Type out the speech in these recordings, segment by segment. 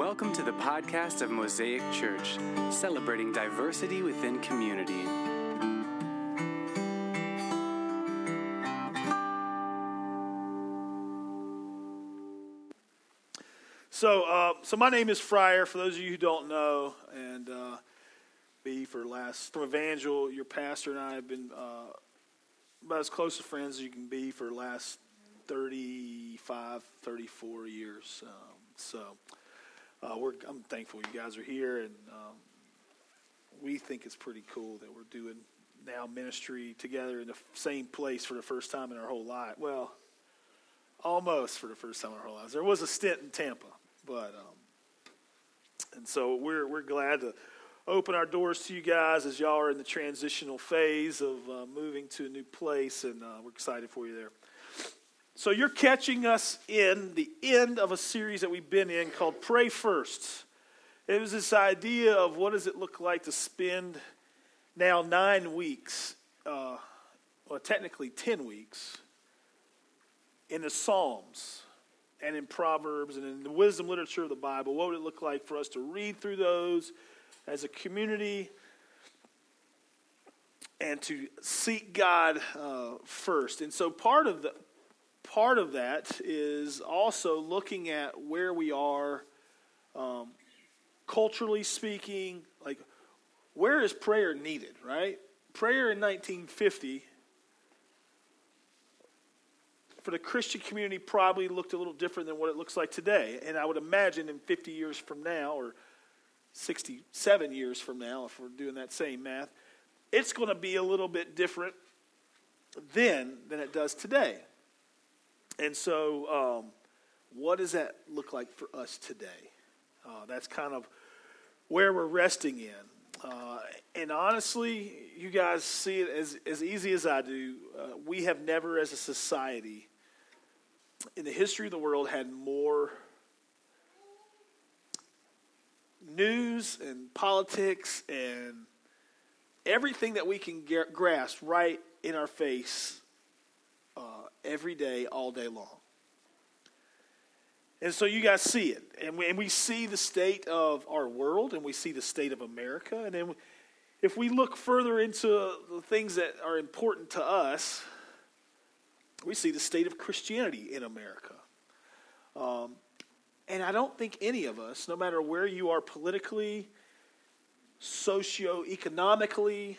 Welcome to the podcast of Mosaic Church, celebrating diversity within community. So my name is Fryer, for those of you who don't know, and from Evangel, your pastor and I have been about as close to friends as you can be for the last 35, 34 years. I'm thankful you guys are here, and we think it's pretty cool that we're doing now ministry together in the same place for the first time in our whole life. Well, almost for the first time in our whole lives. There was a stint in Tampa, and so we're glad to open our doors to you guys as y'all are in the transitional phase of moving to a new place, and we're excited for you there. So you're catching us in the end of a series that we've been in called Pray First. It was this idea of what does it look like to spend now 9 weeks, technically 10 weeks, in the Psalms and in Proverbs and in the wisdom literature of the Bible. What would it look like for us to read through those as a community and to seek God first? And so part of that is also looking at where we are culturally speaking, like where is prayer needed, right? Prayer in 1950 for the Christian community probably looked a little different than what it looks like today. And I would imagine in 50 years from now, or 67 years from now, if we're doing that same math, it's going to be a little bit different then than it does today. And so what does that look like for us today? That's kind of where we're resting in. And honestly, you guys see it as easy as I do. We have never as a society in the history of the world had more news and politics and everything that we can grasp right in our face every day, all day long. And so you guys see it. And we see the state of our world, and we see the state of America. And then if we look further into the things that are important to us, we see the state of Christianity in America. And I don't think any of us, no matter where you are politically, socioeconomically,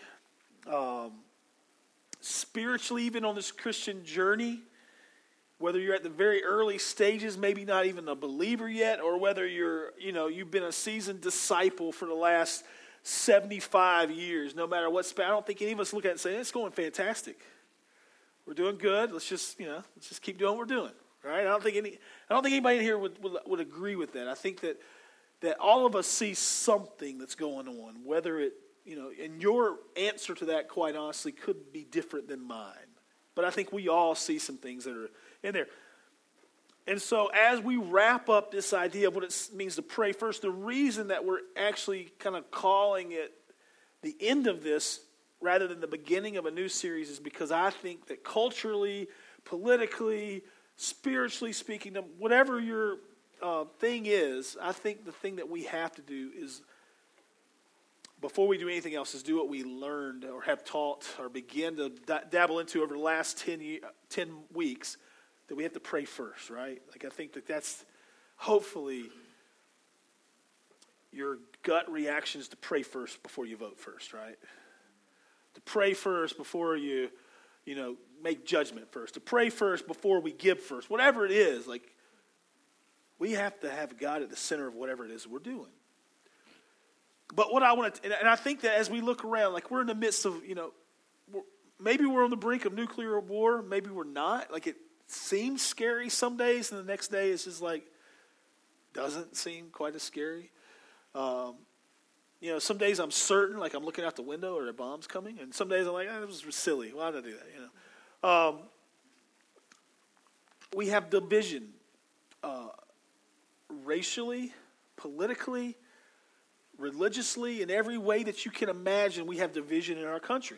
spiritually, even on this Christian journey, whether you're at the very early stages, maybe not even a believer yet, or whether you've been a seasoned disciple for the last 75 years, no matter what, I don't think any of us look at it and say, it's going fantastic. We're doing good. Let's just keep doing what we're doing, right? I don't think anybody in here would agree with that. I think that all of us see something that's going on, whether it, and your answer to that, quite honestly, could be different than mine. But I think we all see some things that are in there. And so as we wrap up this idea of what it means to pray first, the reason that we're actually kind of calling it the end of this rather than the beginning of a new series is because I think that culturally, politically, spiritually speaking, whatever your thing is, I think the thing that we have to do is, before we do anything else, is do what we learned or have taught or begin to dabble into over the last 10 weeks, that we have to pray first, right? Like I think that's hopefully your gut reaction is to pray first before you vote first, right? To pray first before you make judgment first. To pray first before we give first. Whatever it is, like we have to have God at the center of whatever it is we're doing. But what I want to, and I think that as we look around, like we're in the midst of, maybe we're on the brink of nuclear war, maybe we're not. Like it seems scary some days, and the next day it's just like, doesn't seem quite as scary. Some days I'm certain, like I'm looking out the window or a bomb's coming, and some days I'm like, it was silly. Why did I do that? We have division racially, politically, religiously, in every way that you can imagine. We have division in our country.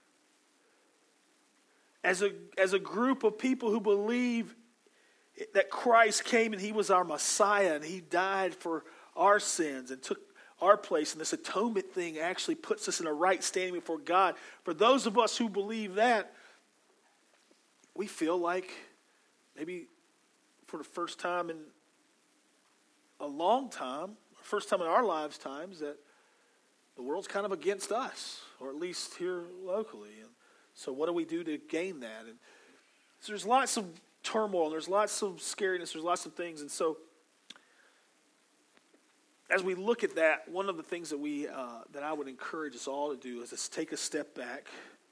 As a group of people who believe that Christ came and he was our Messiah and he died for our sins and took our place, and this atonement thing actually puts us in a right standing before God. For those of us who believe that, we feel like maybe for the first time in a long time, first time in our lives times, that the world's kind of against us, or at least here locally. And so what do we do to gain that? And so there's lots of turmoil, there's lots of scariness, there's lots of things. And so as we look at that, one of the things that I would encourage us all to do is to take a step back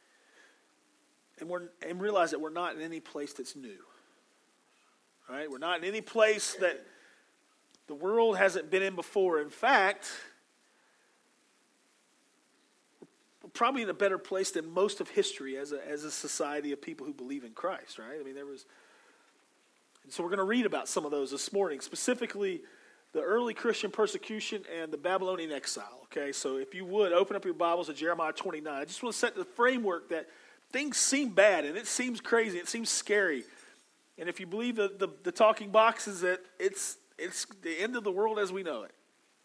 and realize that we're not in any place that's new. Right? We're not in any place that the world hasn't been in before. In fact, we're probably in a better place than most of history as a society of people who believe in Christ, right? I mean, and so we're going to read about some of those this morning, specifically the early Christian persecution and the Babylonian exile, okay? So if you would, open up your Bibles to Jeremiah 29. I just want to set the framework that things seem bad, and it seems crazy, it seems scary. And if you believe the talking boxes, that it's the end of the world as we know it.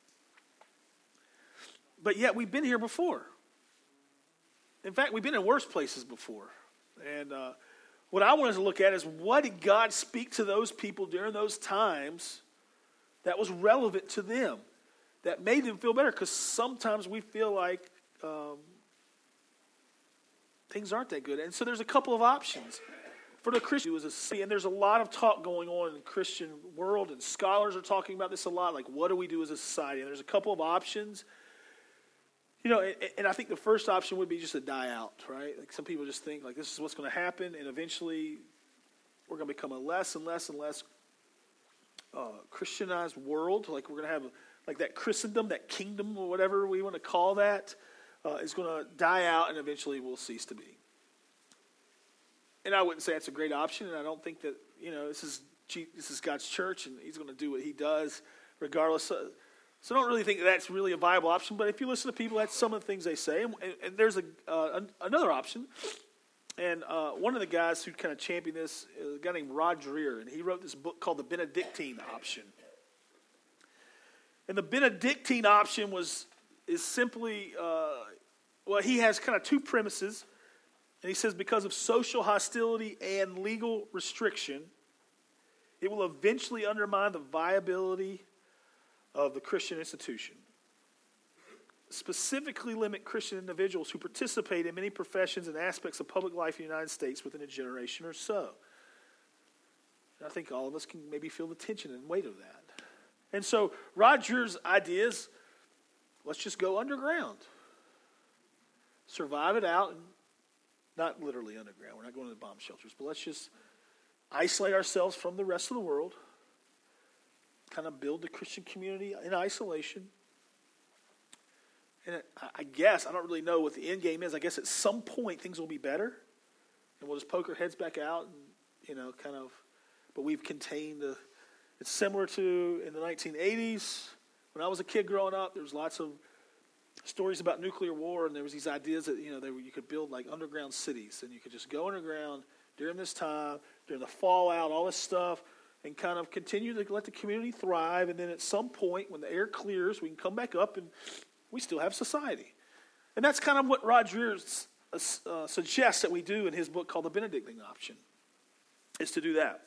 But yet we've been here before. In fact, we've been in worse places before. And what I wanted to look at is, what did God speak to those people during those times that was relevant to them, that made them feel better? Because sometimes we feel like things aren't that good. And so there's a couple of options. For the Christian, and there's a lot of talk going on in the Christian world, and scholars are talking about this a lot, like what do we do as a society? And there's a couple of options. You know, and I think the first option would be just to die out, right? Like some people just think like this is what's going to happen, and eventually we're going to become a less and less and less Christianized world. Like we're going to have like that Christendom, that kingdom, or whatever we want to call that, is going to die out, and eventually will cease to be. And I wouldn't say that's a great option, and I don't think that, you know, this is God's church, and he's going to do what he does regardless. So I don't really think that's really a viable option, but if you listen to people, that's some of the things they say. And there's another option, and one of the guys who kind of championed this is a guy named Rod Dreher, and he wrote this book called The Benedictine Option. And the Benedictine option is simply, he has kind of two premises. And he says, because of social hostility and legal restriction, it will eventually undermine the viability of the Christian institution. Specifically limit Christian individuals who participate in many professions and aspects of public life in the United States within a generation or so. And I think all of us can maybe feel the tension and weight of that. And so Rod Dreher's idea is, let's just go underground. Survive it out, and not literally underground. We're not going to the bomb shelters, but let's just isolate ourselves from the rest of the world, kind of build the Christian community in isolation. And I guess, I don't really know what the end game is. I guess at some point things will be better, and we'll just poke our heads back out and, you know, kind of, but we've contained it's similar to in the 1980s. When I was a kid growing up, there was lots of stories about nuclear war, and there was these ideas that, you know, you could build like underground cities, and you could just go underground during this time, during the fallout, all this stuff, and kind of continue to let the community thrive, and then at some point when the air clears, we can come back up and we still have society. And that's kind of what Rod Dreher suggests that we do in his book called The Benedictine Option, is to do that.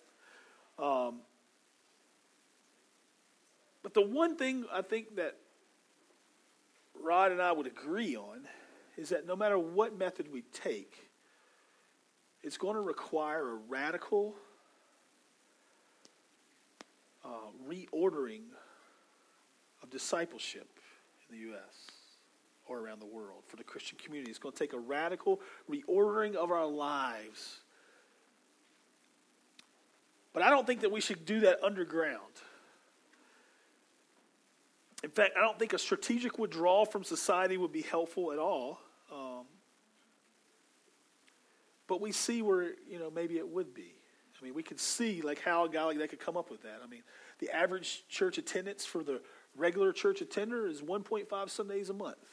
But the one thing I think that Rod and I would agree on is that no matter what method we take, it's going to require a radical reordering of discipleship in the U.S. or around the world for the Christian community. It's going to take a radical reordering of our lives. But I don't think that we should do that underground. In fact, I don't think a strategic withdrawal from society would be helpful at all. But we see where, you know, maybe it would be. I mean, we could see like how a guy like that could come up with that. I mean, the average church attendance for the regular church attender is 1.5 Sundays a month.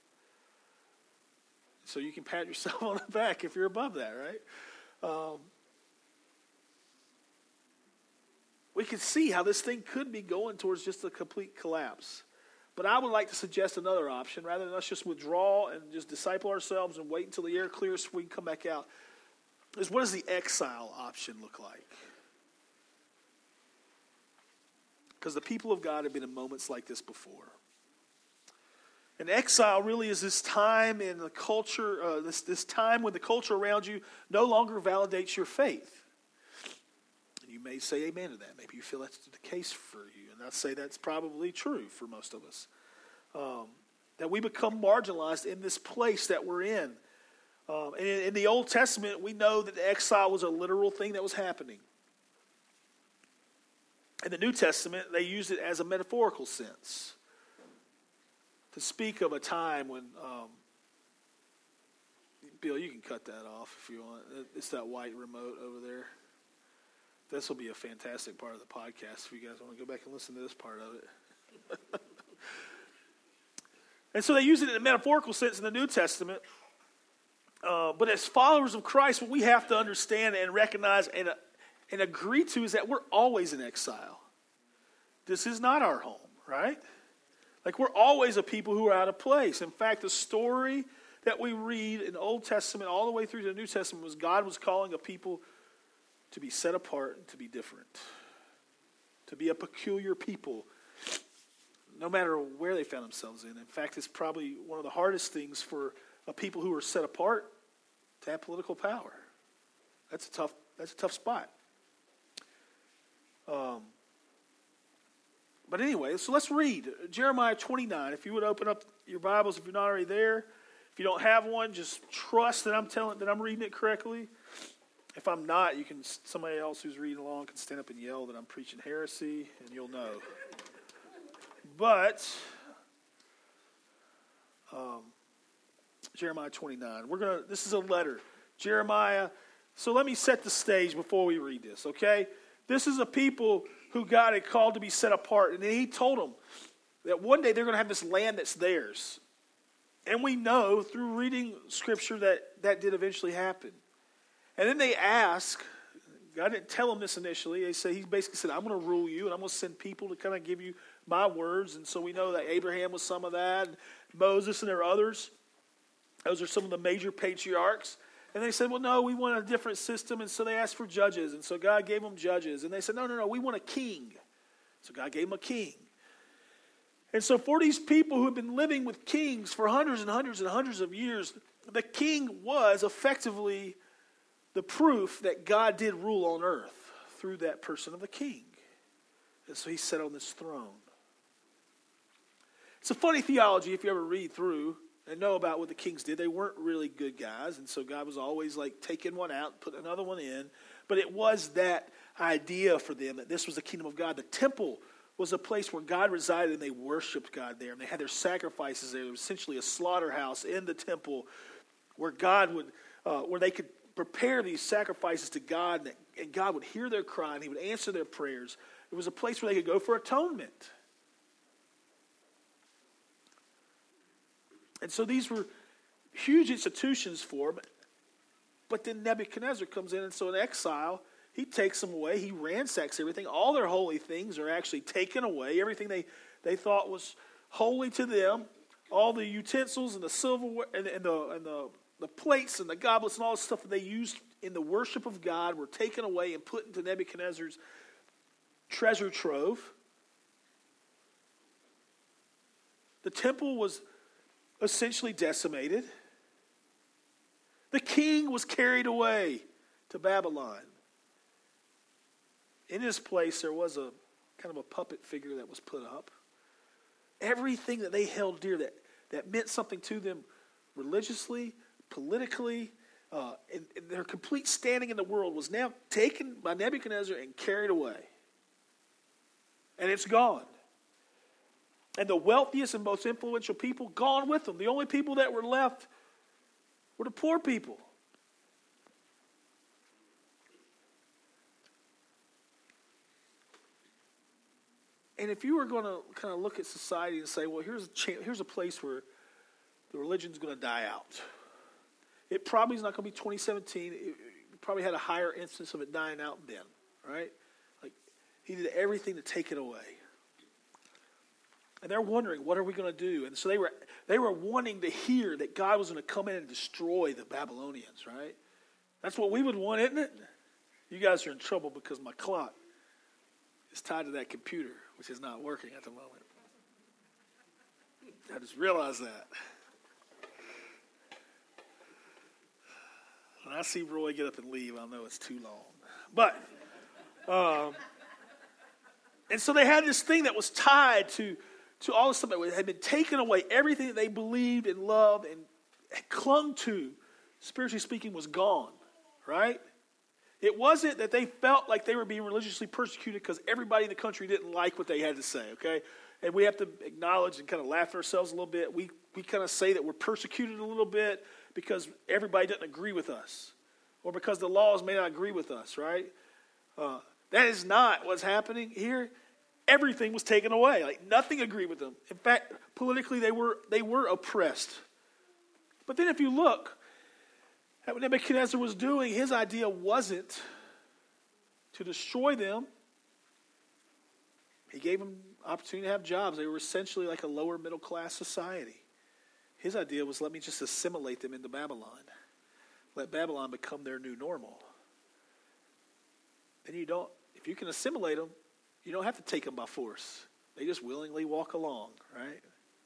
So you can pat yourself on the back if you're above that, right? we can see how this thing could be going towards just a complete collapse. But I would like to suggest another option. Rather than us just withdraw and just disciple ourselves and wait until the air clears so we can come back out, is what does the exile option look like? Because the people of God have been in moments like this before. And exile really is this time in the culture, this time when the culture around you no longer validates your faith. And you may say amen to that. Maybe you feel that's the case for you. And I'd say that's probably true for most of us. That we become marginalized in this place that we're in. And in the Old Testament, we know that the exile was a literal thing that was happening. In the New Testament, they used it as a metaphorical sense. To speak of a time when, Bill, you can cut that off if you want. It's that white remote over there. This will be a fantastic part of the podcast if you guys want to go back and listen to this part of it. And so they use it in a metaphorical sense in the New Testament. But as followers of Christ, what we have to understand and recognize and agree to is that we're always in exile. This is not our home, right? Like we're always a people who are out of place. In fact, the story that we read in the Old Testament all the way through to the New Testament was God was calling a people to be set apart and to be different. To be a peculiar people, no matter where they found themselves in. In fact, it's probably one of the hardest things for a people who are set apart to have political power. That's a tough spot. But anyway, so let's read Jeremiah 29. If you would open up your Bibles, if you're not already there. If you don't have one, just trust that I'm reading it correctly. If I'm not, somebody else who's reading along can stand up and yell that I'm preaching heresy, and you'll know. But Jeremiah 29. This is a letter. Jeremiah. So let me set the stage before we read this, okay? This is a people who God had called to be set apart. And then he told them that one day they're going to have this land that's theirs. And we know through reading Scripture that did eventually happen. And then they ask, God didn't tell them this initially. He basically said, I'm going to rule you and I'm going to send people to kind of give you my words. And so we know that Abraham was some of that, and Moses, and there are others. Those are some of the major patriarchs. And they said, well, no, we want a different system. And so they asked for judges. And so God gave them judges. And they said, no, we want a king. So God gave them a king. And so for these people who have been living with kings for hundreds and hundreds and hundreds of years, the king was effectively the proof that God did rule on earth through that person of the king. And so he sat on this throne. It's a funny theology if you ever read through and know about what the kings did. They weren't really good guys, and so God was always like taking one out, putting another one in. But it was that idea for them that this was the kingdom of God. The temple was a place where God resided, and they worshiped God there, and they had their sacrifices there. It was essentially a slaughterhouse in the temple where God would, where they could prepare these sacrifices to God, and God would hear their cry, and he would answer their prayers. It was a place where they could go for atonement. And so these were huge institutions for them. But then Nebuchadnezzar comes in, and so in exile, he takes them away. He ransacks everything. All their holy things are actually taken away. Everything they thought was holy to them, all the utensils and the silverware and the plates and the goblets and all the stuff that they used in the worship of God were taken away and put into Nebuchadnezzar's treasure trove. The temple was essentially decimated. The king was carried away to Babylon. In his place, there was a kind of a puppet figure that was put up. Everything that they held dear that meant something to them religiously, politically, and their complete standing in the world was now taken by Nebuchadnezzar and carried away. And it's gone. And the wealthiest and most influential people gone with them. The only people that were left were the poor people. And if you were going to kind of look at society and say, well, here's a place where the religion's going to die out. It probably is not going to be 2017. It probably had a higher instance of it dying out then, right? Like He did everything to take it away. And they're wondering, what are we going to do? And so they were wanting to hear that God was going to come in and destroy the Babylonians, right? That's what we would want, isn't it? You guys are in trouble because my clock is tied to that computer, which is not working at the moment. I just realized that. When I see Roy get up and leave, I'll know it's too long. But, and so they had this thing that was tied to all this stuff that had been taken away. Everything that they believed and loved and clung to, spiritually speaking, was gone, right? It wasn't that they felt like they were being religiously persecuted because everybody in the country didn't like what they had to say, okay? And we have to acknowledge and kind of laugh at ourselves a little bit. We kind of say that we're persecuted a little bit because everybody doesn't agree with us or because the laws may not agree with us, right? That is not what's happening here. Everything was taken away. Like nothing agreed with them. In fact, politically they were oppressed. But then if you look at what Nebuchadnezzar was doing, his idea wasn't to destroy them. He gave them opportunity to have jobs. They were essentially like a lower middle class society. His idea was, let me just assimilate them into Babylon. Let Babylon become their new normal. And if you can assimilate them, you don't have to take them by force. They just willingly walk along, right?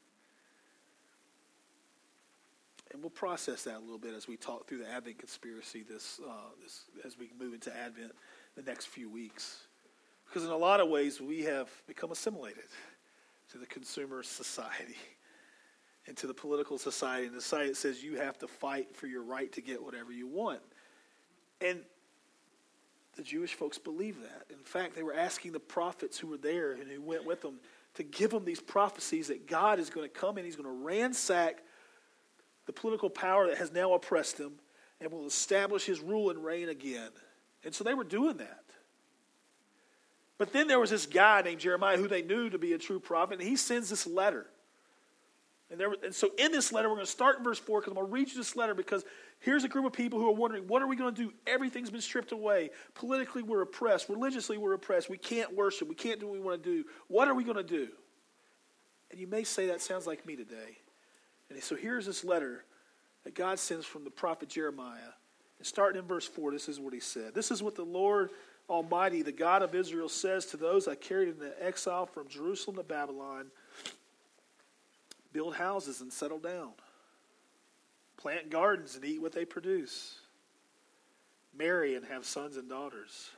And we'll process that a little bit as we talk through the Advent conspiracy as we move into Advent the next few weeks. Because in a lot of ways, we have become assimilated to the consumer society and to the political society. And the society that says you have to fight for your right to get whatever you want. And the Jewish folks believe that. In fact, they were asking the prophets who were there and who went with them to give them these prophecies that God is going to come and he's going to ransack the political power that has now oppressed them and will establish his rule and reign again. And so they were doing that. But then there was this guy named Jeremiah who they knew to be a true prophet, and he sends this letter. And so in this letter, we're going to start in verse 4 because I'm going to read you this letter because here's a group of people who are wondering, what are we going to do? Everything's been stripped away. Politically, we're oppressed. Religiously, we're oppressed. We can't worship. We can't do what we want to do. What are we going to do? And you may say that sounds like me today. And so here's this letter that God sends from the prophet Jeremiah. And starting in verse 4, this is what he said. This is what the Lord Almighty, the God of Israel, says to those I carried into exile from Jerusalem to Babylon: build houses and settle down. Plant gardens and eat what they produce. Marry and have sons and daughters.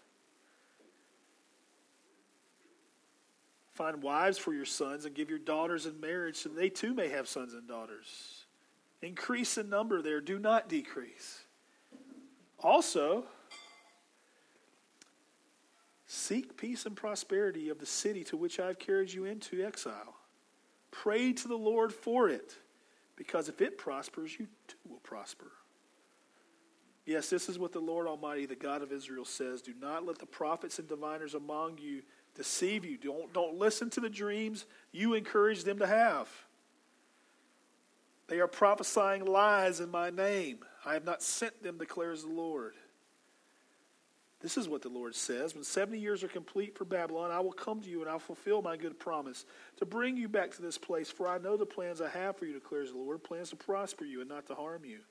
Find wives for your sons and give your daughters in marriage so they too may have sons and daughters. Increase in number there, do not decrease. Also, seek peace and prosperity of the city to which I have carried you into exile. Pray to the Lord for it, because if it prospers, you too will prosper. Yes, this is what the Lord Almighty, the God of Israel, says. Do not let the prophets and diviners among you deceive you. Don't listen to the dreams you encourage them to have. They are prophesying lies in my name. I have not sent them, declares the Lord. This is what the Lord says. When 70 years are complete for Babylon, I will come to you and I'll fulfill my good promise to bring you back to this place. For I know the plans I have for you, declares the Lord, plans to prosper you and not to harm you.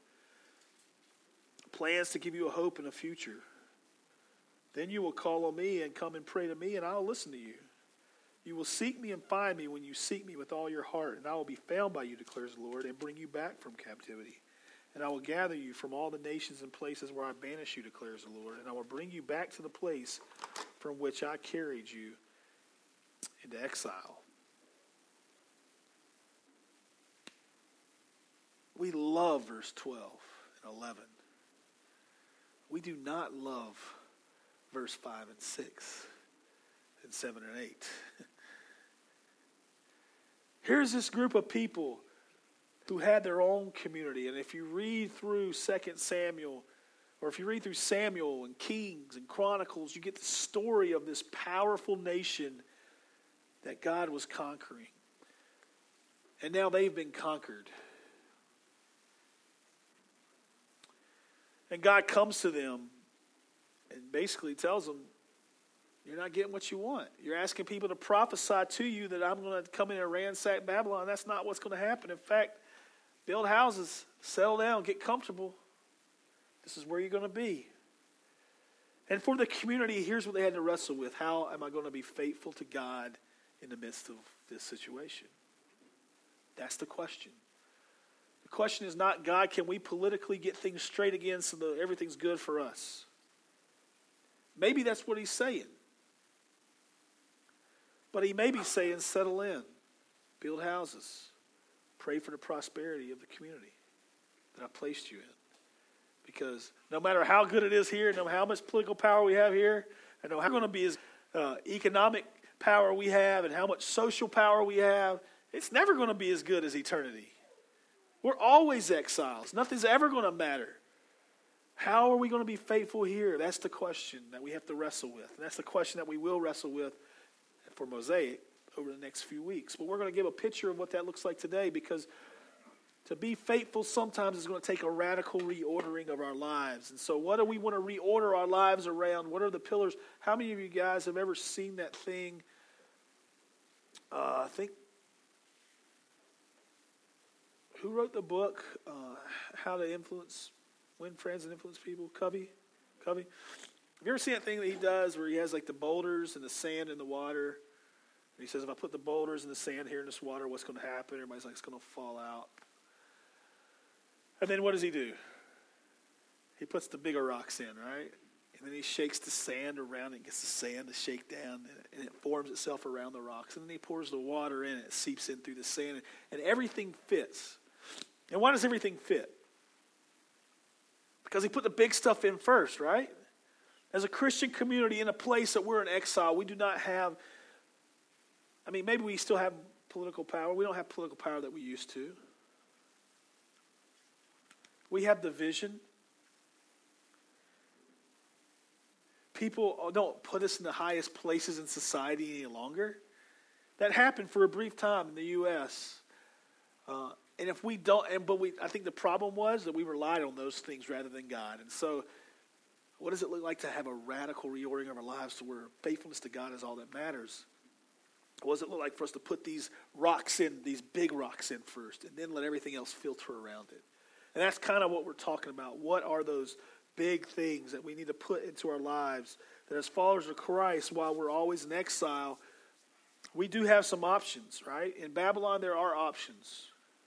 Plans to give you a hope and a future. Then you will call on me and come and pray to me, and I will listen to you. You will seek me and find me when you seek me with all your heart, and I will be found by you, declares the Lord, and bring you back from captivity. And I will gather you from all the nations and places where I banished you, declares the Lord, and I will bring you back to the place from which I carried you into exile. We love verse 12 and 11. We do not love verse 5 and 6 and 7 and 8. Here's this group of people who had their own community. And if you read through 2 Samuel, or if you read through Samuel and Kings and Chronicles, you get the story of this powerful nation that God was conquering. And now they've been conquered. And God comes to them and basically tells them, You're not getting what you want. You're asking people to prophesy to you that I'm going to come in and ransack Babylon. That's not what's going to happen. In fact, build houses, settle down, get comfortable. This is where you're going to be. And for the community, here's what they had to wrestle with. How am I going to be faithful to God in the midst of this situation? That's the question. The question is not, God, can we politically get things straight again so that everything's good for us? Maybe that's what he's saying. But he may be saying, settle in, build houses, pray for the prosperity of the community that I placed you in. Because no matter how good it is here, no matter how much political power we have here, and no matter how going to be as economic power we have and how much social power we have, it's never going to be as good as eternity. We're always exiles. Nothing's ever going to matter. How are we going to be faithful here? That's the question that we have to wrestle with. And that's the question that we will wrestle with for Mosaic over the next few weeks. But we're going to give a picture of what that looks like today, because to be faithful sometimes is going to take a radical reordering of our lives. And so what do we want to reorder our lives around? What are the pillars? How many of you guys have ever seen that thing? I think, who wrote the book, How to Win Friends and Influence People? Covey? Have you ever seen that thing that he does where he has like the boulders and the sand and the water? And he says, if I put the boulders and the sand here in this water, what's going to happen? Everybody's like, it's going to fall out. And then what does he do? He puts the bigger rocks in, right? And then he shakes the sand around it, gets the sand to shake down, and it forms itself around the rocks. And then he pours the water in, and it seeps in through the sand, and everything fits. And why does everything fit? Because he put the big stuff in first, right? As a Christian community in a place that we're in exile, we do not have, maybe we still have political power. We don't have political power that we used to. We have division. People don't put us in the highest places in society any longer. That happened for a brief time in the U.S. And if we don't, I think the problem was that we relied on those things rather than God. And so, what does it look like to have a radical reordering of our lives to where faithfulness to God is all that matters? What does it look like for us to put these rocks in, these big rocks in first, and then let everything else filter around it? And that's kind of what we're talking about. What are those big things that we need to put into our lives that as followers of Christ, while we're always in exile, we do have some options, right? In Babylon, there are options.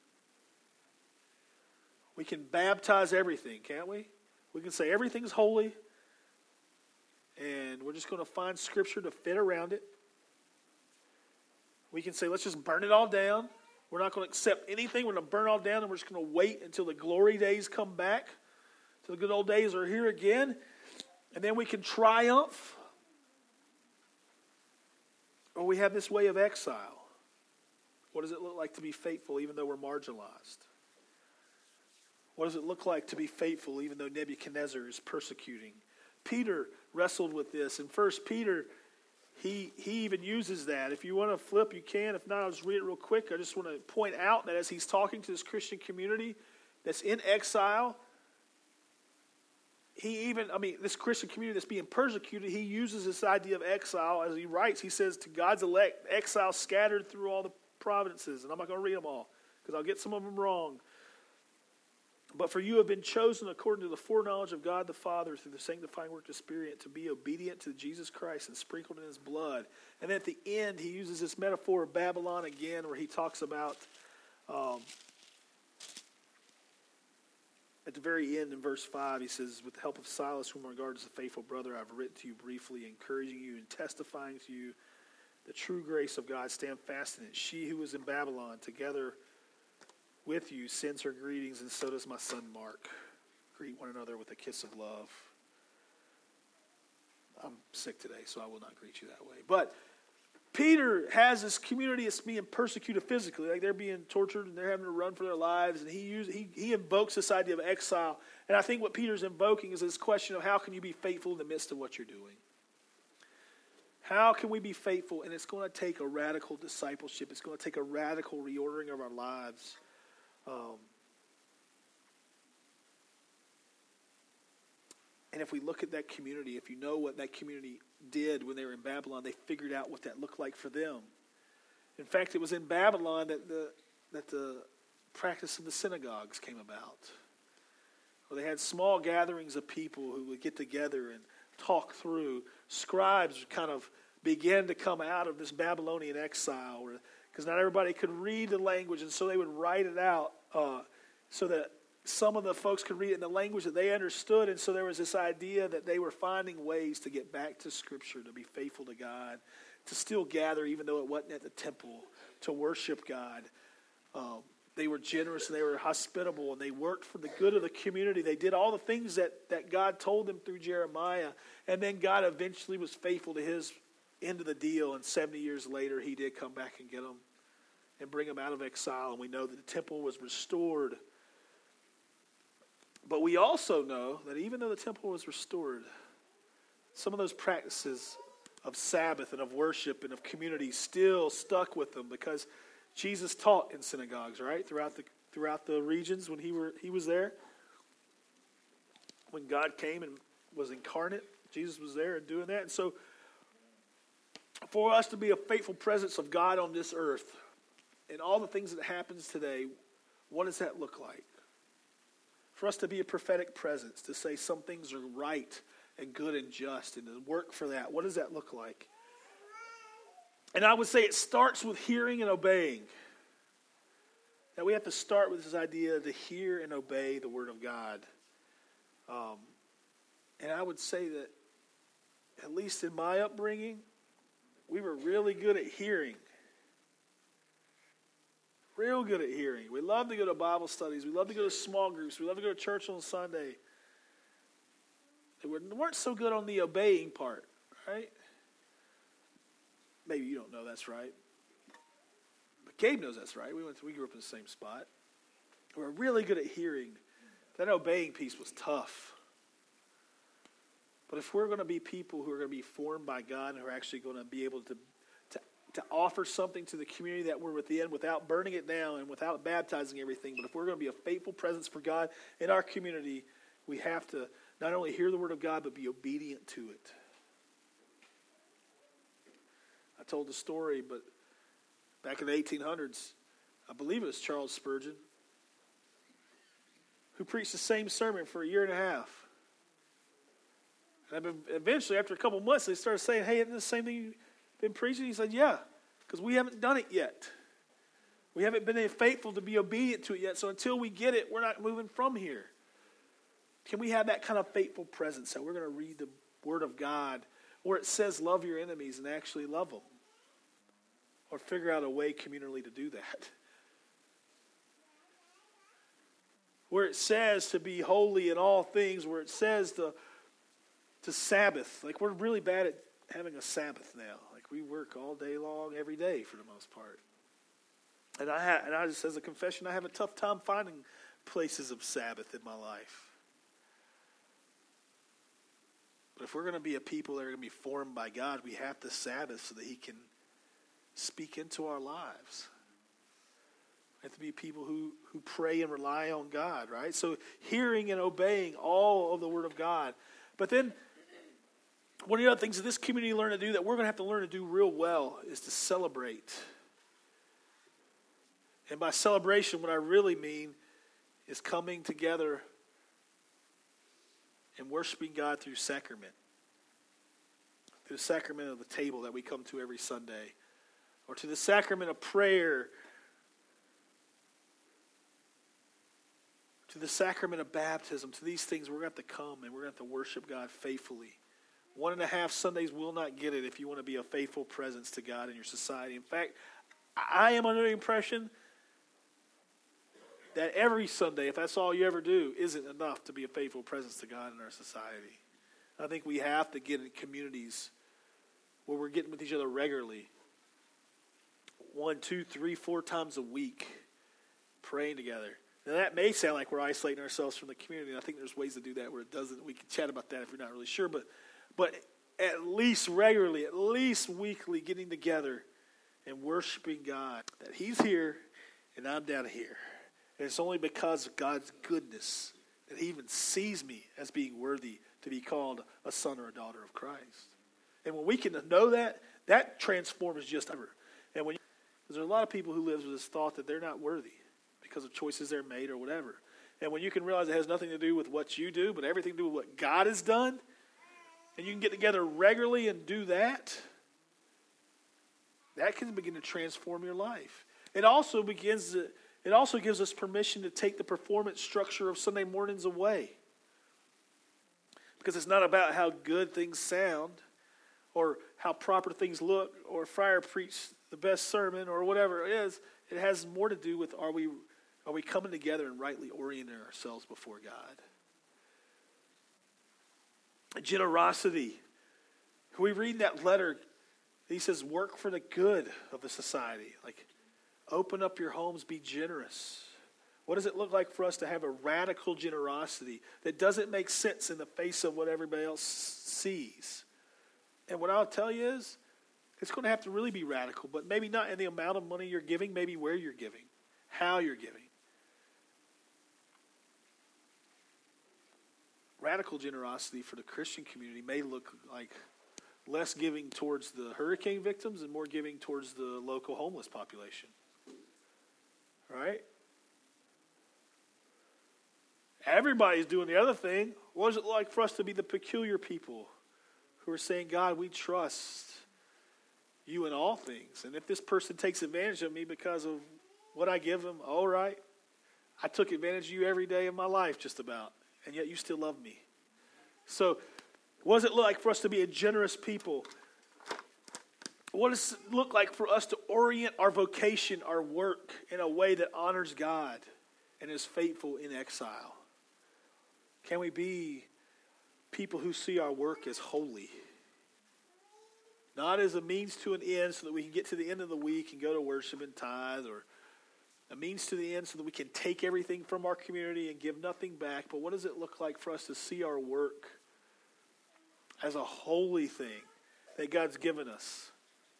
We can baptize everything, can't we? We can say everything's holy, and we're just going to find Scripture to fit around it. We can say, let's just burn it all down. We're not going to accept anything. We're going to burn it all down, and we're just going to wait until the glory days come back, till the good old days are here again, and then we can triumph. Or we have this way of exile. What does it look like to be faithful even though we're marginalized? What does it look like to be faithful even though Nebuchadnezzar is persecuting? Peter wrestled with this. In 1 Peter, he even uses that. If you want to flip, you can. If not, I'll just read it real quick. I just want to point out that as he's talking to this Christian community that's in exile, this Christian community that's being persecuted, he uses this idea of exile as he writes. He says, to God's elect, exile scattered through all the provinces. And I'm not going to read them all because I'll get some of them wrong. But for you have been chosen according to the foreknowledge of God the Father through the sanctifying work of the Spirit to be obedient to Jesus Christ and sprinkled in his blood. And at the end, he uses this metaphor of Babylon again where he talks about, at the very end in verse 5, he says, with the help of Silas, whom I regard as a faithful brother, I've written to you briefly, encouraging you and testifying to you the true grace of God. Stand fast in it. She who was in Babylon together with you sends her greetings, and so does my son Mark. Greet one another with a kiss of love. I'm sick today, so I will not greet you that way. But Peter has this community that's being persecuted physically, like they're being tortured and they're having to run for their lives, and he invokes this idea of exile. And I think what Peter's invoking is this question of how can you be faithful in the midst of what you're doing? How can we be faithful? And it's going to take a radical discipleship. It's going to take a radical reordering of our lives. And if we look at that community, if you know what that community did when they were in Babylon, they figured out what that looked like for them. In fact, it was in Babylon that the practice of the synagogues came about. Where they had small gatherings of people who would get together and talk through. Scribes kind of began to come out of this Babylonian exile, because not everybody could read the language, and so they would write it out so that some of the folks could read it in the language that they understood. And so there was this idea that they were finding ways to get back to Scripture, to be faithful to God, to still gather even though it wasn't at the temple, to worship God. They were generous and they were hospitable, and they worked for the good of the community. They did all the things that God told them through Jeremiah. And then God eventually was faithful to his end of the deal, and 70 years later he did come back and get them and bring them out of exile. And we know that the temple was restored. But we also know that even though the temple was restored, some of those practices of Sabbath and of worship and of community still stuck with them, because Jesus taught in synagogues, right? Throughout the regions when he was there. When God came and was incarnate, Jesus was there and doing that. And so for us to be a faithful presence of God on this earth and all the things that happens today, what does that look like? For us to be a prophetic presence, to say some things are right and good and just, and to work for that, what does that look like? And I would say it starts with hearing and obeying. That we have to start with this idea to hear and obey the Word of God. And I would say that, at least in my upbringing, we were really good at hearing. Real good at hearing. We love to go to Bible studies. We love to go to small groups. We love to go to church on Sunday. We weren't so good on the obeying part, right? Maybe you don't know that's right. But Gabe knows that's right. We grew up in the same spot. We were really good at hearing. That obeying piece was tough. But if we're going to be people who are going to be formed by God and who are actually going to be able to offer something to the community that we're within without burning it down and without baptizing everything, but if we're going to be a faithful presence for God in our community, we have to not only hear the Word of God, but be obedient to it. I told the story, but back in the 1800s, I believe it was Charles Spurgeon, who preached the same sermon for a year and a half. And eventually, after a couple of months, they started saying, hey, isn't this the same thing you've been preaching? He said, yeah, because we haven't done it yet. We haven't been faithful to be obedient to it yet. So until we get it, we're not moving from here. Can we have that kind of faithful presence that we're going to read the Word of God where it says love your enemies and actually love them? Or figure out a way communally to do that. Where it says to be holy in all things, where it says to Sabbath. Like, we're really bad at having a Sabbath now. Like, we work all day long, every day for the most part. And I just, as a confession, I have a tough time finding places of Sabbath in my life. But if we're going to be a people that are going to be formed by God, we have to Sabbath so that He can speak into our lives. We have to be people who pray and rely on God, right? So hearing and obeying all of the Word of God. But then one of the other things that this community learned to do that we're going to have to learn to do real well is to celebrate. And by celebration, what I really mean is coming together and worshiping God through sacrament. Through the sacrament of the table that we come to every Sunday. Or to the sacrament of prayer. To the sacrament of baptism. To these things we're going to have to come and we're going to have to worship God faithfully. 1.5 Sundays will not get it if you want to be a faithful presence to God in your society. In fact, I am under the impression that every Sunday, if that's all you ever do, isn't enough to be a faithful presence to God in our society. I think we have to get in communities where we're getting with each other regularly. 1, 2, 3, 4 times a week, praying together. Now that may sound like we're isolating ourselves from the community. I think there's ways to do that where it doesn't. We can chat about that if you're not really sure. But at least regularly, at least weekly, getting together and worshiping God. That He's here and I'm down here. And it's only because of God's goodness that He even sees me as being worthy to be called a son or a daughter of Christ. And when we can know that, that transforms just ever. And when because there's a lot of people who live with this thought that they're not worthy because of choices they're made or whatever. And when you can realize it has nothing to do with what you do, but everything to do with what God has done, and you can get together regularly and do that, that can begin to transform your life. It also gives us permission to take the performance structure of Sunday mornings away. Because it's not about how good things sound or how proper things look or Friar preached the best sermon or whatever it is. It has more to do with are we coming together and rightly orienting ourselves before God. Generosity. We read in that letter, he says, work for the good of the society. Like, open up your homes, be generous. What does it look like for us to have a radical generosity that doesn't make sense in the face of what everybody else sees? And what I'll tell you is, it's going to have to really be radical, but maybe not in the amount of money you're giving, maybe where you're giving, how you're giving. Radical generosity for the Christian community may look like less giving towards the hurricane victims and more giving towards the local homeless population. Right? Everybody's doing the other thing. What is it like for us to be the peculiar people who are saying, God, we trust you in all things. And if this person takes advantage of me because of what I give them, all right. I took advantage of you every day of my life just about. And yet you still love me. So what does it look like for us to be a generous people? What does it look like for us to orient our vocation, our work, in a way that honors God and is faithful in exile? Can we be people who see our work as holy? Not as a means to an end so that we can get to the end of the week and go to worship and tithe, or a means to the end so that we can take everything from our community and give nothing back. But what does it look like for us to see our work as a holy thing that God's given us?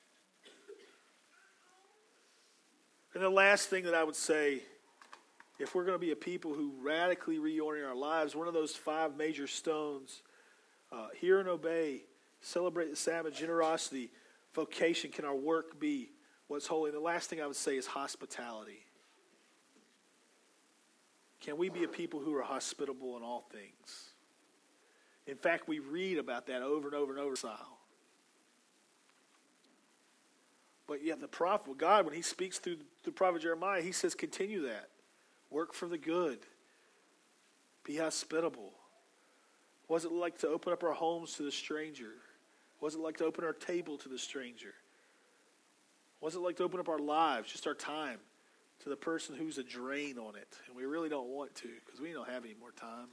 And the last thing that I would say, if we're going to be a people who radically reorient our lives, one of those 5 major stones, hear and obey, celebrate the Sabbath, generosity, vocation, can our work be what's holy? And the last thing I would say is hospitality. Can we be a people who are hospitable in all things? In fact, we read about that over and over and over. But yet the prophet, God, when he speaks through the prophet Jeremiah, he says, continue that. Work for the good. Be hospitable. What does it like to open up our homes to the stranger? What does it like to open our table to the stranger? What does it like to open up our lives, just our time, to the person who's a drain on it? And we really don't want to because we don't have any more time.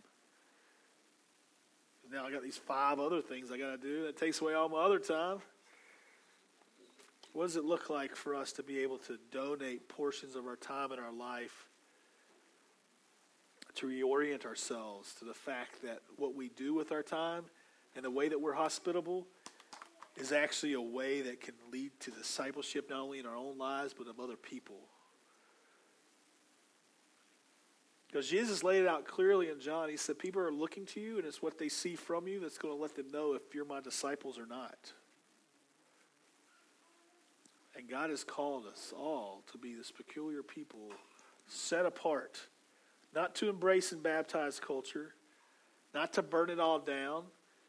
Now I got these 5 other things I got to do. That takes away all my other time. What does it look like for us to be able to donate portions of our time and our life to reorient ourselves to the fact that what we do with our time and the way that we're hospitable is actually a way that can lead to discipleship not only in our own lives but of other people? Because Jesus laid it out clearly in John. He said, people are looking to you, and it's what they see from you that's going to let them know if you're my disciples or not. And God has called us all to be this peculiar people, set apart, not to embrace and baptize culture, not to burn it all down.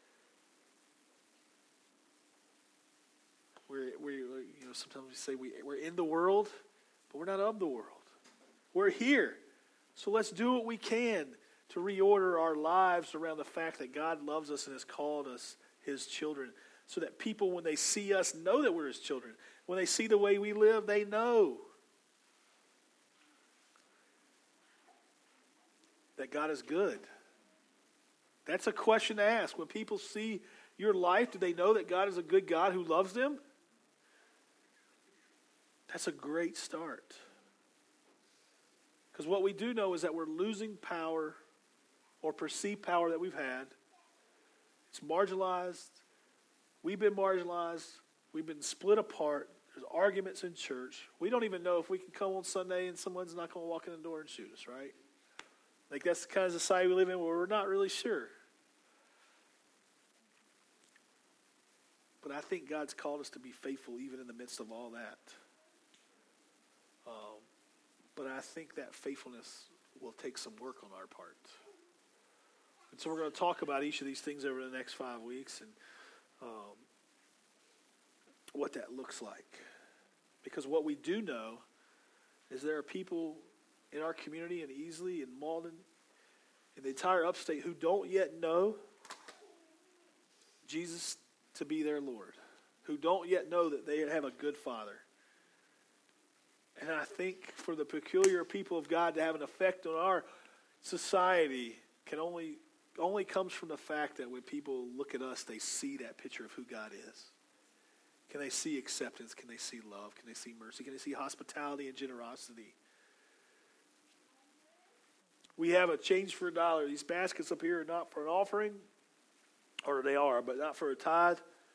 Sometimes we say we're in the world, but we're not of the world. We're here. So let's do what we can to reorder our lives around the fact that God loves us and has called us his children, so that people, when they see us, know that we're his children. When they see the way we live, they know that God is good. That's a question to ask. When people see your life, do they know that God is a good God who loves them? That's a great start. Because what we do know is that we're losing power or perceived power that we've had. It's marginalized. We've been marginalized. We've been split apart. There's arguments in church. We don't even know if we can come on Sunday and someone's not going to walk in the door and shoot us, right? Like, that's the kind of society we live in where we're not really sure. But I think God's called us to be faithful even in the midst of all that. But I think that faithfulness will take some work on our part. And so we're going to talk about each of these things over the next 5 weeks and what that looks like. Because what we do know is there are people in our community in Easley and Malden and the entire upstate who don't yet know Jesus to be their Lord, who don't yet know that they have a good Father. And I think for the peculiar people of God to have an effect on our society can only comes from the fact that when people look at us, they see that picture of who God is. Can they see acceptance? Can they see love? Can they see mercy? Can they see hospitality and generosity? We have a change for $1. These baskets up here are not for an offering, or they are, but not for a tithe.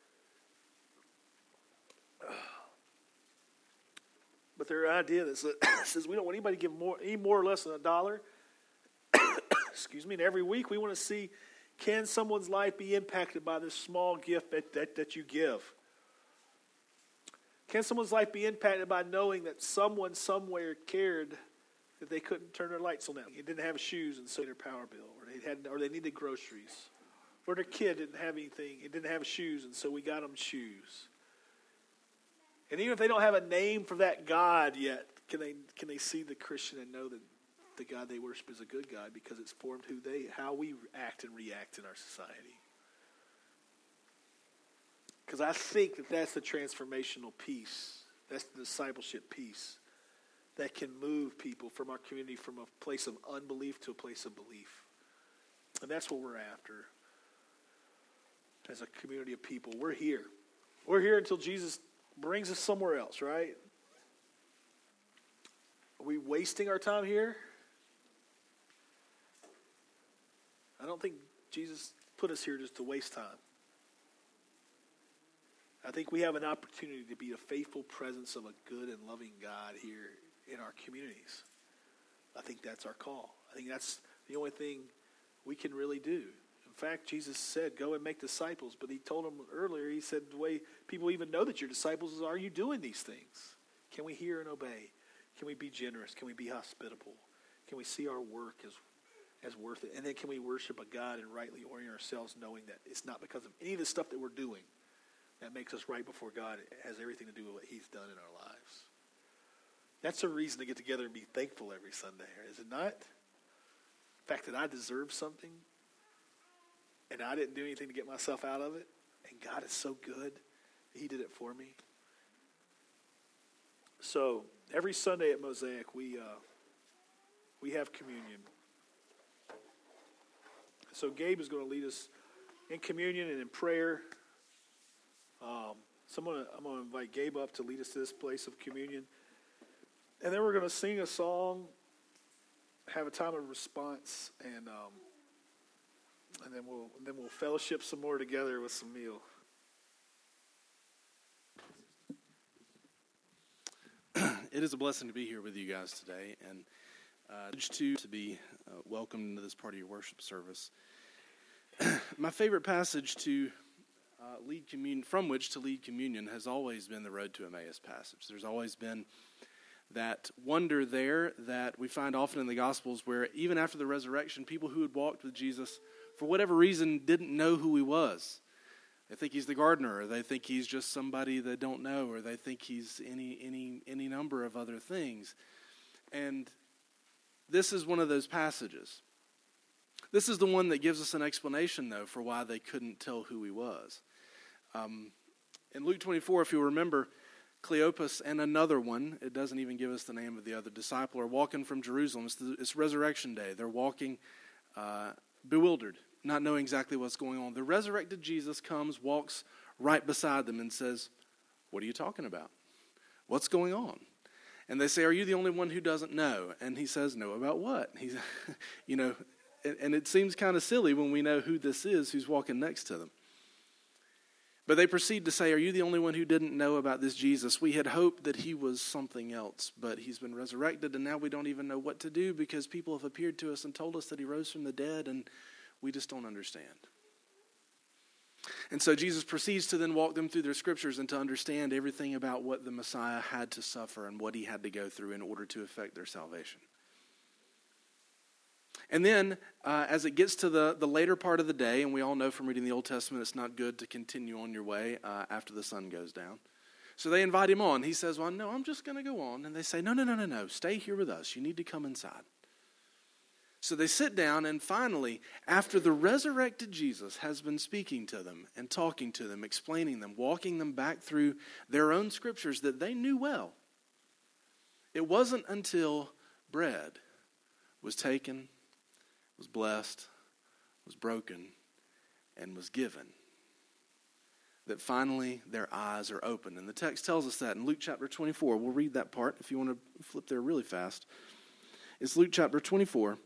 But their idea that says we don't want anybody to give any more or less than $1. Excuse me. And every week we want to see, can someone's life be impacted by this small gift that you give? Can someone's life be impacted by knowing that someone somewhere cared that they couldn't turn their lights on? They didn't have shoes and so their power bill, or they needed groceries, or their kid didn't have anything, it didn't have shoes, and so we got them shoes. And even if they don't have a name for that God yet, can they see the Christian and know that the God they worship is a good God because it's formed how we act and react in our society? Because I think that's the transformational piece. That's the discipleship piece that can move people from our community from a place of unbelief to a place of belief. And that's what we're after as a community of people. We're here. We're here until Jesus brings us somewhere else, right? Are we wasting our time here? I don't think Jesus put us here just to waste time. I think we have an opportunity to be a faithful presence of a good and loving God here in our communities. I think that's our call. I think that's the only thing we can really do. In fact, Jesus said, go and make disciples. But he told them earlier, he said, the way people even know that you're disciples is, are you doing these things? Can we hear and obey? Can we be generous? Can we be hospitable? Can we see our work as worth it? And then can we worship a God and rightly orient ourselves knowing that it's not because of any of the stuff that we're doing that makes us right before God. It has everything to do with what he's done in our lives. That's a reason to get together and be thankful every Sunday, is it not? The fact that I deserve something and I didn't do anything to get myself out of it, and God is so good that he did it for me. So every Sunday at Mosaic, we have communion. So Gabe is going to lead us in communion and in prayer. So I'm going to invite Gabe up to lead us to this place of communion. And then we're going to sing a song, have a time of response, and then we'll fellowship some more together with some meal. It is a blessing to be here with you guys today, and to be welcomed into this part of your worship service. My favorite passage to lead communion, from which to lead communion, has always been the Road to Emmaus passage. There's always been that wonder there that we find often in the Gospels, where even after the resurrection, people who had walked with Jesus, for whatever reason, didn't know who he was. They think he's the gardener, or they think he's just somebody they don't know, or they think he's any number of other things. And this is one of those passages. This is the one that gives us an explanation, though, for why they couldn't tell who he was. In Luke 24, if you'll remember, Cleopas and another one, it doesn't even give us the name of the other disciple, are walking from Jerusalem. It's Resurrection Day. They're walking bewildered, not knowing exactly what's going on. The resurrected Jesus comes, walks right beside them and says, "What are you talking about? What's going on?" And they say, "Are you the only one who doesn't know?" And he says, "Know about what?" He's, and it seems kind of silly when we know who this is who's walking next to them. But they proceed to say, "Are you the only one who didn't know about this Jesus? We had hoped that he was something else, but he's been resurrected, and now we don't even know what to do because people have appeared to us and told us that he rose from the dead, and we just don't understand." And so Jesus proceeds to then walk them through their scriptures and to understand everything about what the Messiah had to suffer and what he had to go through in order to effect their salvation. And then, as it gets to the later part of the day, and we all know from reading the Old Testament, it's not good to continue on your way after the sun goes down. So they invite him on. He says, well, no, I'm just going to go on. And they say, no, stay here with us. You need to come inside. So they sit down, and finally, after the resurrected Jesus has been speaking to them and talking to them, explaining them, walking them back through their own scriptures that they knew well, it wasn't until bread was taken, was blessed, was broken, and was given that finally their eyes are opened. And the text tells us that in Luke chapter 24. We'll read that part if you want to flip there really fast. It's Luke chapter 24.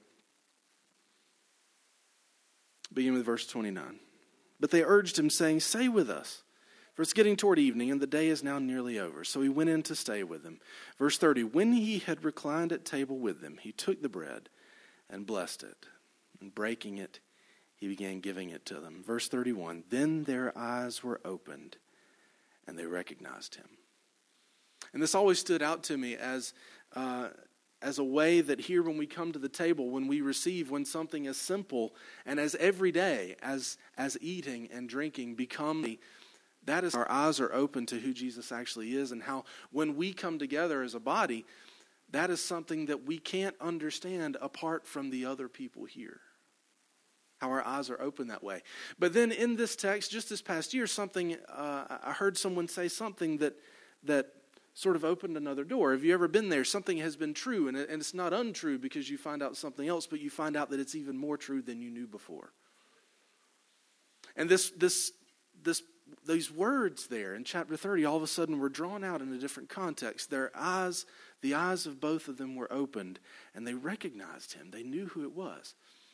Begin with verse 29. But they urged him, saying, stay with us, for it's getting toward evening, and the day is now nearly over. So he went in to stay with them. Verse 30, when he had reclined at table with them, he took the bread and blessed it, and breaking it, he began giving it to them. Verse 31, then their eyes were opened, and they recognized him. And this always stood out to me as a way that here when we come to the table, when we receive, when something as simple and as everyday as eating and drinking become, that is, our eyes are open to who Jesus actually is, and how when we come together as a body, that is something that we can't understand apart from the other people here. How our eyes are open that way. But then in this text, just this past year, I heard someone say something that sort of opened another door. Have you ever been there? Something has been true, and it's not untrue because you find out something else, but you find out that it's even more true than you knew before. And these words there in chapter 30 all of a sudden were drawn out in a different context. The eyes of both of them were opened, and they recognized him. They knew who it was.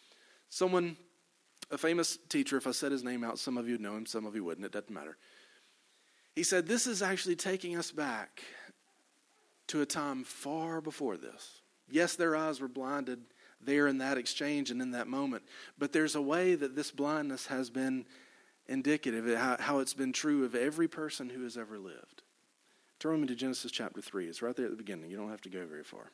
A famous teacher, if I said his name out, some of you would know him, some of you wouldn't. It doesn't matter. He said, this is actually taking us back to a time far before this. Yes, their eyes were blinded there in that exchange and in that moment, but there's a way that this blindness has been indicative of how it's been true of every person who has ever lived. Turn me to Genesis chapter 3. It's right there at the beginning. You don't have to go very far.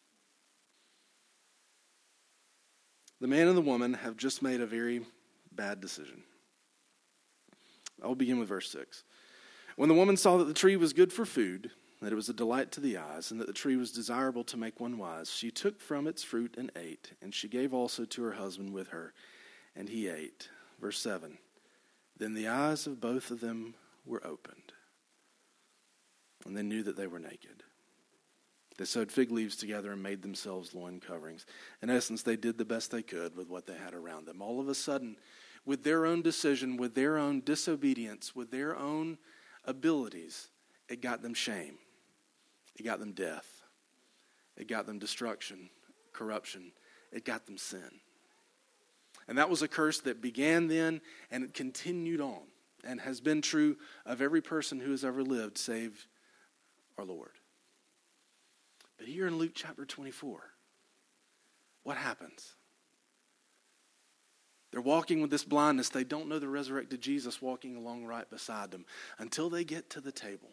The man and the woman have just made a very bad decision. I'll begin with verse 6. When the woman saw that the tree was good for food, that it was a delight to the eyes, and that the tree was desirable to make one wise, she took from its fruit and ate, and she gave also to her husband with her, and he ate. Verse 7. Then the eyes of both of them were opened, and they knew that they were naked. They sewed fig leaves together and made themselves loin coverings. In essence, they did the best they could with what they had around them. All of a sudden, with their own decision, with their own disobedience, with their own abilities, it got them shame. It got them death. It got them destruction, corruption. It got them sin. And that was a curse that began then and it continued on and has been true of every person who has ever lived save our Lord. But here in Luke chapter 24, what happens? They're walking with this blindness. They don't know the resurrected Jesus walking along right beside them until they get to the table.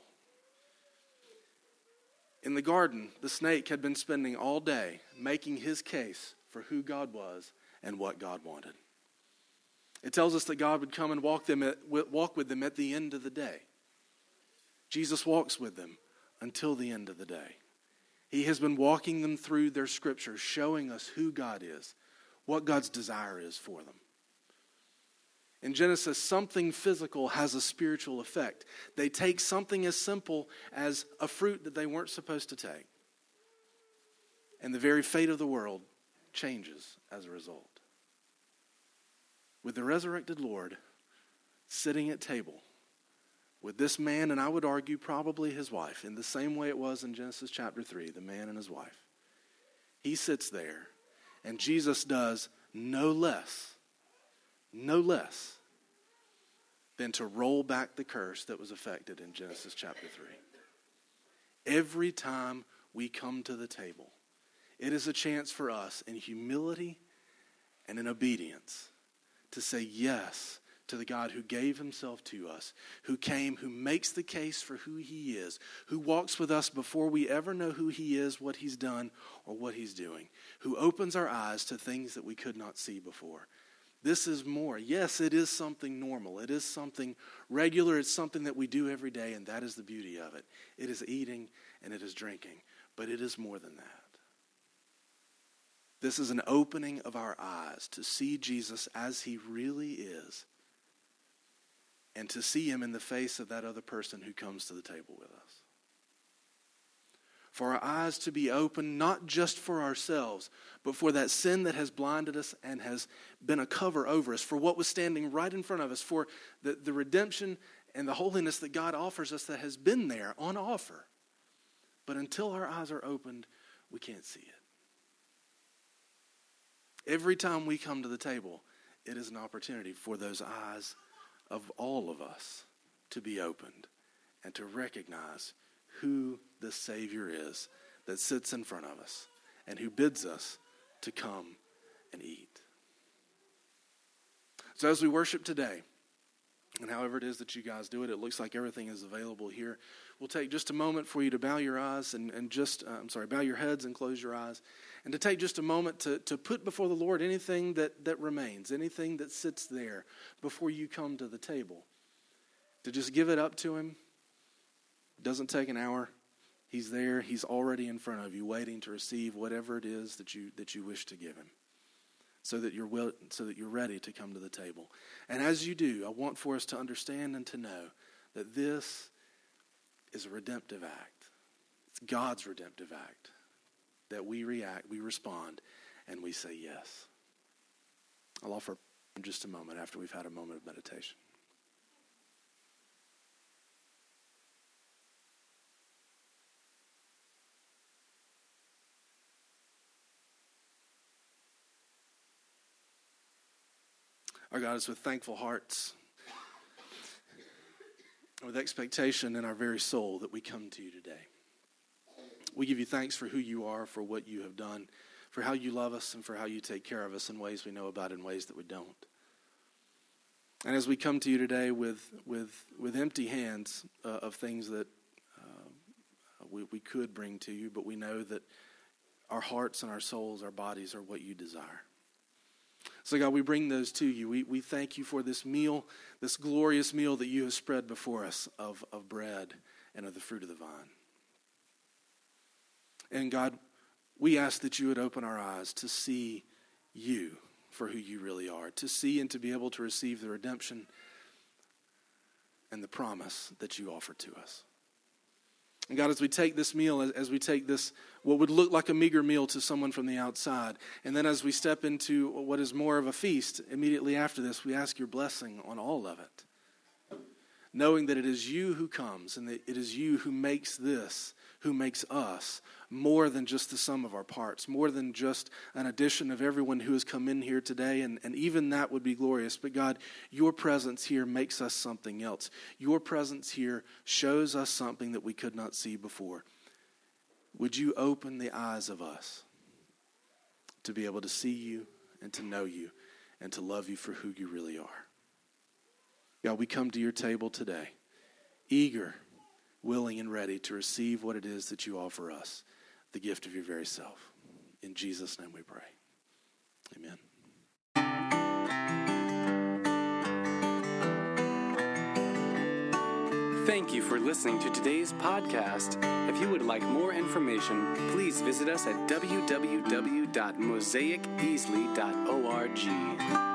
In the garden, the snake had been spending all day making his case for who God was and what God wanted. It tells us that God would come and walk with them at the end of the day. Jesus walks with them until the end of the day. He has been walking them through their scriptures, showing us who God is, what God's desire is for them. In Genesis, something physical has a spiritual effect. They take something as simple as a fruit that they weren't supposed to take, and the very fate of the world changes as a result. With the resurrected Lord sitting at table with this man, and I would argue probably his wife, in the same way it was in Genesis chapter 3, the man and his wife. He sits there, and Jesus does no less than to roll back the curse that was effected in Genesis chapter 3. Every time we come to the table, it is a chance for us in humility and in obedience to say yes to the God who gave himself to us, who came, who makes the case for who he is, who walks with us before we ever know who he is, what he's done, or what he's doing, who opens our eyes to things that we could not see before. This is more. Yes, it is something normal. It is something regular. It's something that we do every day, and that is the beauty of it. It is eating and it is drinking, but it is more than that. This is an opening of our eyes to see Jesus as he really is, and to see him in the face of that other person who comes to the table with us. For our eyes to be open, not just for ourselves, but for that sin that has blinded us and has been a cover over us, for what was standing right in front of us, for the redemption and the holiness that God offers us that has been there on offer. But until our eyes are opened, we can't see it. Every time we come to the table, it is an opportunity for those eyes of all of us to be opened and to recognize who the Savior is that sits in front of us and who bids us to come and eat. So as we worship today, and however it is that you guys do it, it looks like everything is available here. We'll take just a moment for you to bow your eyes bow your heads and close your eyes, and to take just a moment to put before the Lord anything that remains, anything that sits there before you come to the table. To just give it up to him. It doesn't take an hour. He's there. He's already in front of you, waiting to receive whatever it is that you wish to give him, so that you're ready to come to the table. And as you do, I want for us to understand and to know that this is a redemptive act. It's God's redemptive act, that we react, we respond, and we say yes. I'll offer in just a moment after we've had a moment of meditation. Our God, is with thankful hearts, with expectation in our very soul that we come to you today. We give you thanks for who you are, for what you have done, for how you love us, and for how you take care of us in ways we know about and ways that we don't. And as we come to you today with empty hands of things that we could bring to you, but we know that our hearts and our souls, our bodies are what you desire. So God, we bring those to you. We thank you for this meal, this glorious meal that you have spread before us of bread and of the fruit of the vine. And God, we ask that you would open our eyes to see you for who you really are, to see and to be able to receive the redemption and the promise that you offer to us. And God, as we take this meal, as we take this, what would look like a meager meal to someone from the outside, and then as we step into what is more of a feast immediately after this, we ask your blessing on all of it, knowing that it is you who comes and that it is you who makes this, who makes us more than just the sum of our parts, more than just an addition of everyone who has come in here today, and even that would be glorious. But God, your presence here makes us something else. Your presence here shows us something that we could not see before. Would you open the eyes of us to be able to see you and to know you and to love you for who you really are? God, we come to your table today, eager, willing, and ready to receive what it is that you offer us, the gift of your very self. In Jesus' name we pray. Amen. Thank you for listening to today's podcast. If you would like more information, please visit us at www.mosaiceasley.org.